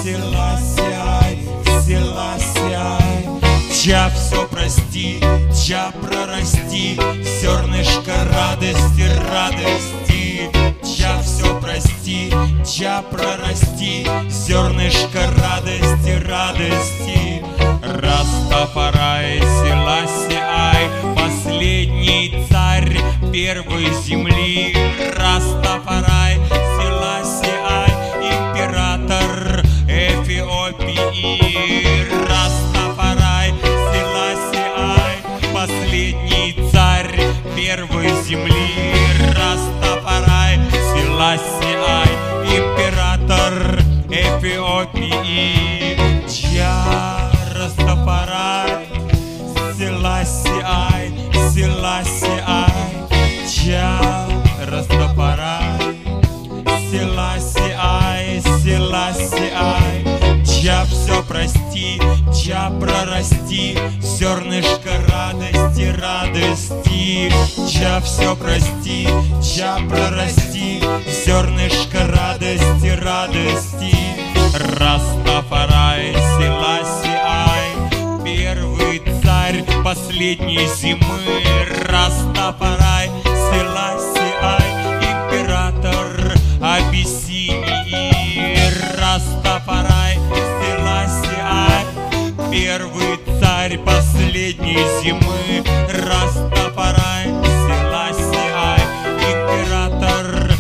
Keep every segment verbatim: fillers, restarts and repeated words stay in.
Селасиай, Селасиай. Ча все прости, ча прорасти, зернышко радости, радости. Ча все прости, ча прорасти, зернышко радости, радости. Растафарай, Селасиай, последний царь первой земли. Растафарай, Селасиай, император Эфиопии. Растафарай, Селасиай, последний царь первой земли. Растафарай, Селасиай, император Эфиопии. Джа Растафарай, Селасиай, Селасиай. Джа Растафарай, Селасиай, Селасиай. Ча все прости, ча прорасти, зернышко радости, радости. Ча все прости, ча прорасти, зернышко радости, радости. Растафарай, Селасиай, первый царь последней зимы. Растафарай, Селасиай, император Абиссинии. Растафарай, Селасиай, первый царь последней зимы. Растафарай, Селасиай, император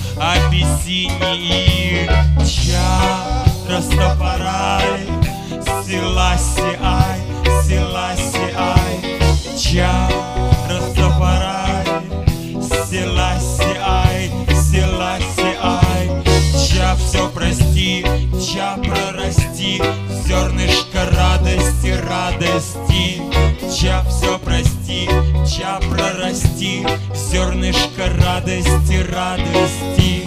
Абиссинии. Ча Растафарай, Селасиай, Селасиай. Ча Растафарай, Селасиай, Селасиай. Ча все прости, ча прорасти, зернышко радости, радости. Ча все прости, ча прорасти, зернышко радости, радости.